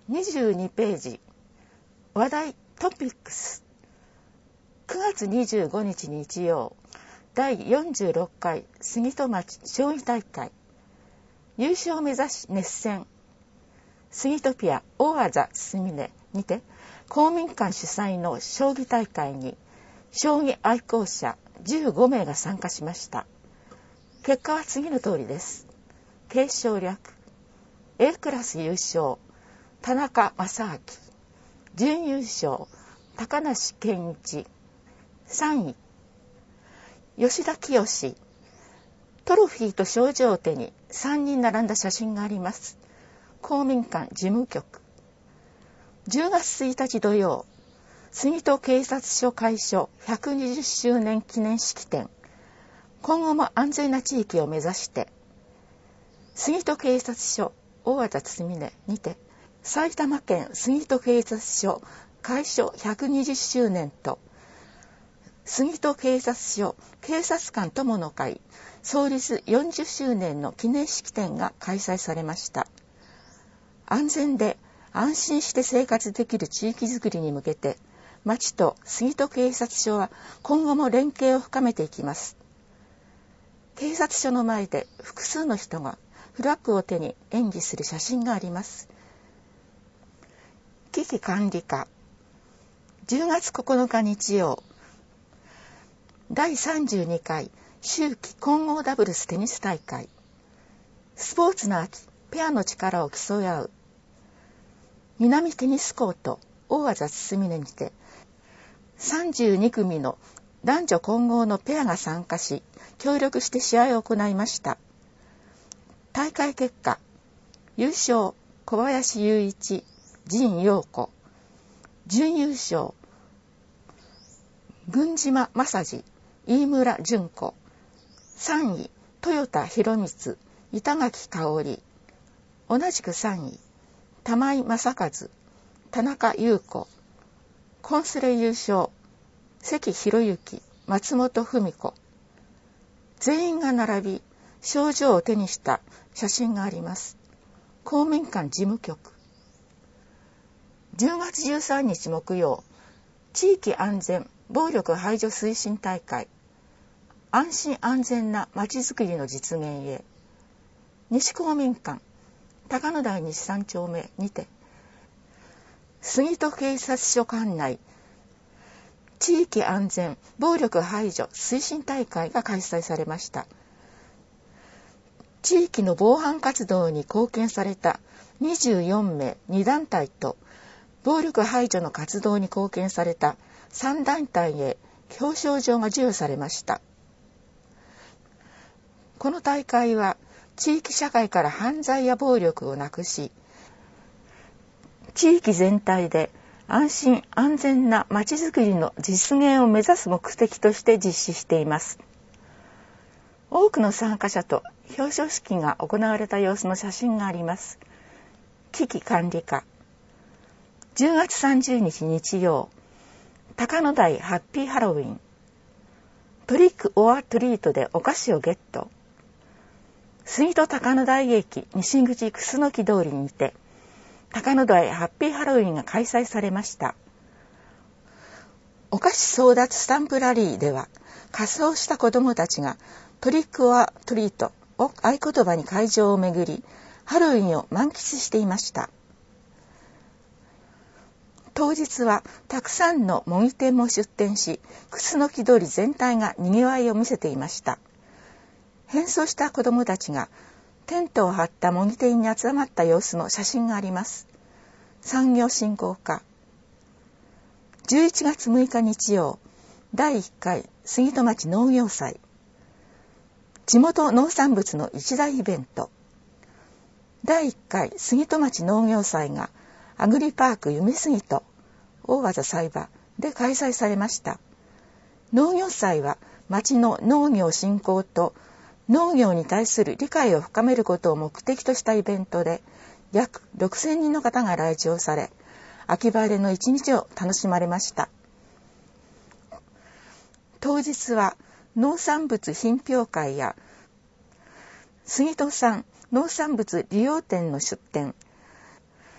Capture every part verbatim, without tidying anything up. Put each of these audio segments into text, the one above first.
にじゅうにページ、話題トピックス。くがつにじゅうごにち日曜、だいよんじゅうろっかい杉戸町将棋大会。優勝を目指し熱戦。杉戸ピア大技すみねにて、公民館主催の将棋大会に、将棋愛好者じゅうごめいが参加しました。結果は次の通りです。継承略。A クラス優勝、田中正明。準優勝、高梨健一。さんい、吉田清。トロフィーと賞状を手にさんにん並んだ写真があります。公民館事務局。じゅうがつついたち土曜、杉戸警察署開所ひゃくにじゅっしゅうねん記念式典。今後も安全な地域を目指して、杉戸警察署大和田つみねにて、埼玉県杉戸警察署開所ひゃくにじゅっしゅうねんと、杉戸警察署警察官友の会創立よんじゅっしゅうねんの記念式典が開催されました。安全で安心して生活できる地域づくりに向けて、町と杉戸警察署は今後も連携を深めていきます。警察署の前で複数の人がフラッグを手に演技する写真があります。危機管理課。じゅうがつここのか日曜、だいさんじゅうにかい秋季混合ダブルステニス大会。スポーツの秋、ペアの力を競い合う。南テニスコート大和田つみねにて、さんじゅうにくみの男女混合のペアが参加し、協力して試合を行いました。大会結果、優勝小林雄一、陣陽子。準優勝郡島正治、飯村純子。さんい豊田博光、板垣香織。同じくさんい玉井正和、田中優子。コンスレ優勝関博之、松本文子。全員が並び賞状を手にした写真があります。公民館事務局。じゅうがつじゅうさんにち木曜、地域安全暴力排除推進大会。安心安全なまちづくりの実現へ。西公民館高野台西さんちょうめにて、杉戸警察署管内地域安全暴力排除推進大会が開催されました。地域の防犯活動に貢献されたにじゅうよんめいにだんたいと、暴力排除の活動に貢献されたさんだんたいへ表彰状が授与されました。この大会は地域社会から犯罪や暴力をなくし、地域全体で安心安全なまちづくりの実現を目指す目的として実施しています。多くの参加者と表彰式が行われた様子の写真があります。危機管理課。じゅうがつさんじゅうにち日曜、高野台ハッピーハロウィン。トリックオアトリートでお菓子をゲット。杉戸高野台駅西口楠木通りにて、高野台ハッピーハロウィンが開催されました。お菓子争奪スタンプラリーでは、仮装した子どもたちがトリックオアトリートを合言葉に会場を巡り、ハロウィンを満喫していました。当日はたくさんの模擬店も出店し、楠木通り全体が賑わいを見せていました。変装した子どもたちがテントを張った模擬店に集まった様子の写真があります。産業振興課。じゅういちがつむいか日曜、だいいっかい杉戸町農業祭。地元農産物の一大イベント。だいいっかい杉戸町農業祭がアグリパーク夢杉戸大和田栽場で開催されました。農業祭は町の農業振興と農業に対する理解を深めることを目的としたイベントで、約ろくせんにんの方が来場され、秋晴れの一日を楽しまれました。当日は農産物品評会や杉戸産農産物利用店の出店、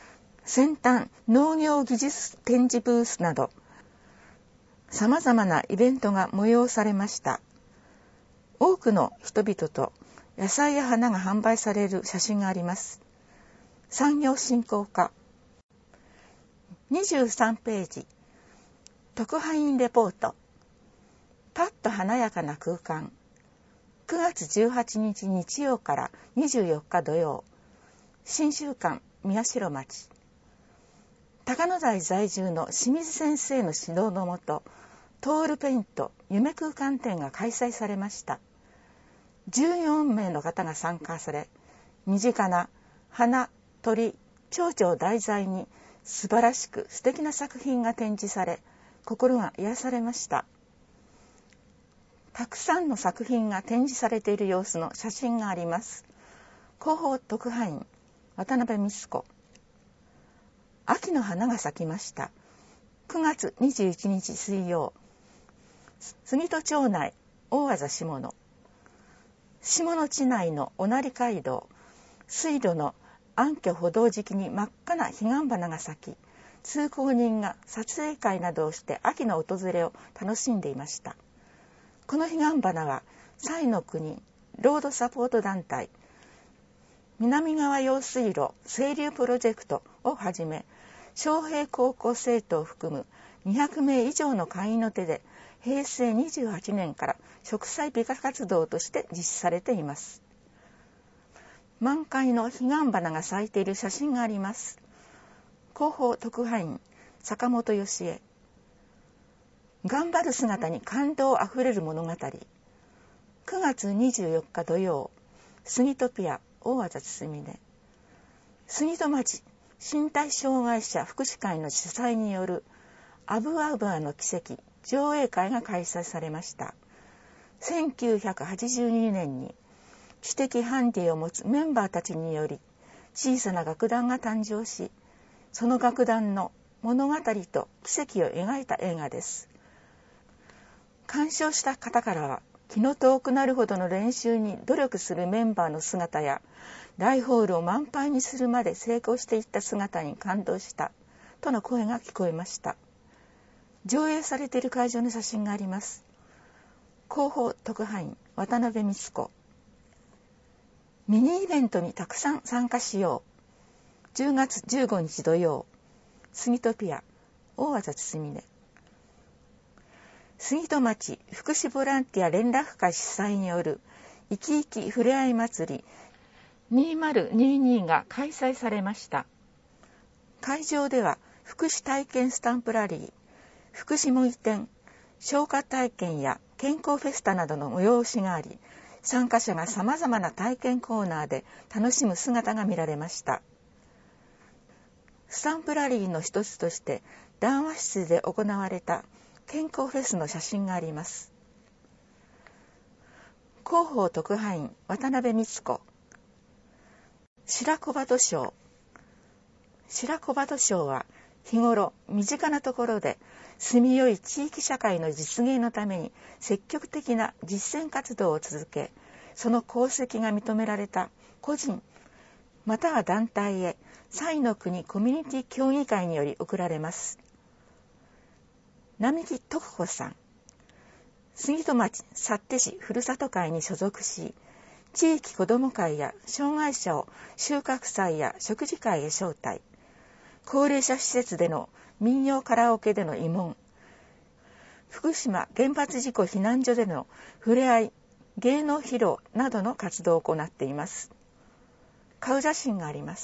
先端農業技術展示ブースなど、様々なイベントが催されました。多くの人々と野菜や花が販売される写真があります。産業振興課。にじゅうさんページ。特派員レポート。パッと華やかな空間。くがつじゅうはちにち日曜からにじゅうよっか土曜。新習館宮代町。高野台在住の清水先生の指導のもと、トールペイント夢空間展が開催されました。じゅうよんめいの方が参加され、身近な花、鳥、蝶々を題材に素晴らしく素敵な作品が展示され、心が癒されました。たくさんの作品が展示されている様子の写真があります。広報特派員渡辺美津子。秋の花が咲きました。くがつにじゅういちにち水曜。杉戸町内大字下野。下野地内の御成街道、水路の暗渠歩道敷に真っ赤な彼岸花が咲き、通行人が撮影会などをして秋の訪れを楽しんでいました。この彼岸花は、彩の国ロードサポート団体、南川用水路清流プロジェクトをはじめ、昌平高校生徒を含むにひゃくめい以上の会員の手で、へいせいにじゅうはちねんから植栽美化活動として実施されています。満開の彼岸花が咲いている写真があります。広報特派員坂本義恵。頑張る姿に感動あふれる物語。くがつにじゅうよっか土曜、杉戸ピア大字堤で、杉戸町身体障害者福祉会の主催によるアブアブアの奇跡上映会が開催されました。せんきゅうひゃくはちじゅうにねんに知的ハンディを持つメンバーたちにより小さな楽団が誕生し、その楽団の物語と奇跡を描いた映画です。鑑賞した方からは、気の遠くなるほどの練習に努力するメンバーの姿や、大ホールを満杯にするまで成功していった姿に感動したとの声が聞こえました。上映されている会場の写真があります。広報特派員渡辺美津子。ミニイベントにたくさん参加しよう。じゅうがつじゅうごにち土曜、杉戸ピア大字堤で、杉戸町福祉ボランティア連絡会主催によるいきいきふれあい祭りにせんにじゅうにが開催されました。会場では福祉体験スタンプラリー、福祉模擬店、消化体験や健康フェスタなどの催しがあり、参加者がさまざまな体験コーナーで楽しむ姿が見られました。スタンプラリーの一つとして談話室で行われた健康フェスの写真があります。広報特派員渡辺美津子。白小鳩賞。白小鳩賞は日頃身近なところで住みよい地域社会の実現のために積極的な実践活動を続け、その功績が認められた個人または団体へ彩の国コミュニティ協議会により贈られます。並木徳子さん。杉戸町幸手市ふるさと会に所属し、地域子ども会や障害者を収穫祭や食事会へ招待、高齢者施設での民謡カラオケでの慰問、福島原発事故避難所でのふれあい、芸能披露などの活動を行っています。顔写真があります。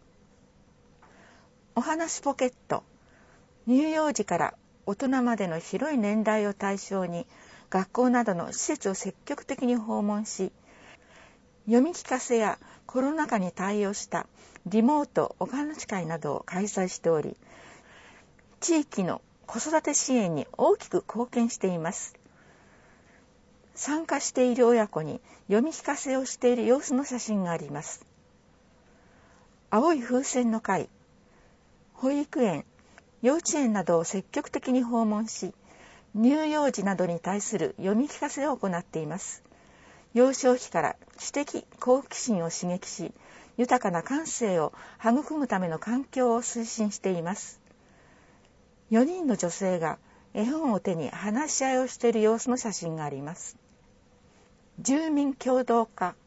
お話ポケット。乳幼児から大人までの広い年代を対象に学校などの施設を積極的に訪問し、読み聞かせやコロナ禍に対応したリモートお話会などを開催しており、地域の子育て支援に大きく貢献しています。参加している親子に読み聞かせをしている様子の写真があります。青い風船の会、保育園、幼稚園などを積極的に訪問し、乳幼児などに対する読み聞かせを行っています。幼少期から知的好奇心を刺激し、 豊かな感性を育むための環境を推進しています。よにんの女性が絵本を手に話し合いをしている様子の写真があります。住民共同化